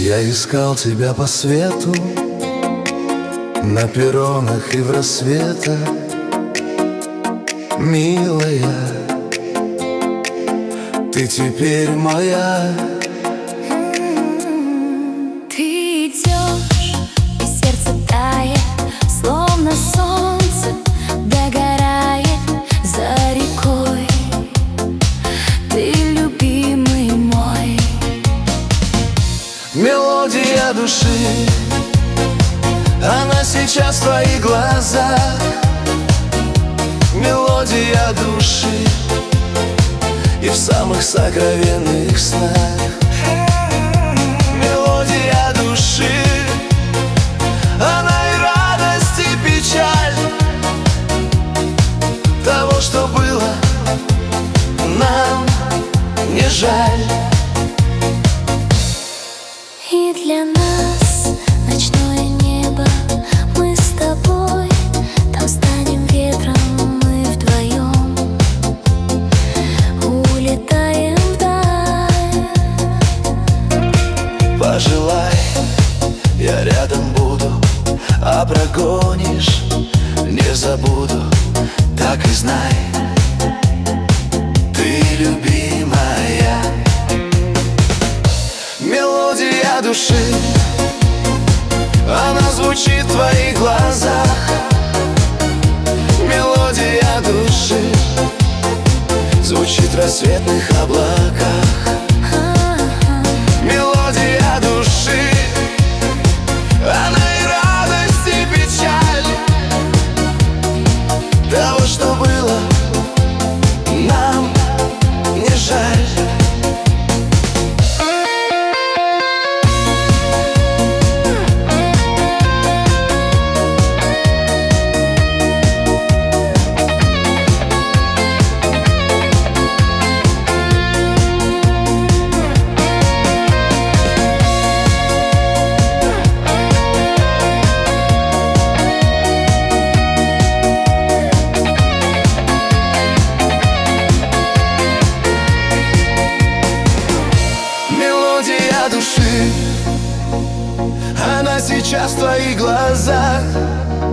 Я искал тебя по свету, на перронах и в рассветах. Милая, ты теперь моя. Ты идешь, и сердце тает, словно солнце догорает за рекой. Ты любимый мой. Мелодия души, она сейчас в твоих глазах. Мелодия души и в самых сокровенных снах. Мелодия души, она и радость, и печаль того, что было, нам не жаль. И для нас ночное небо, мы с тобой там станем ветром, мы вдвоем улетаем вдаль. Пожелай, я рядом буду, а прогонишь, не забуду. Так и знай, ты любимая. Мелодия души, она звучит в твоих глазах. Мелодия души звучит в рассветных облаках. Мелодия души, она и радость, и печаль того, что было, нам не жаль. Души, она сейчас в твоих глазах.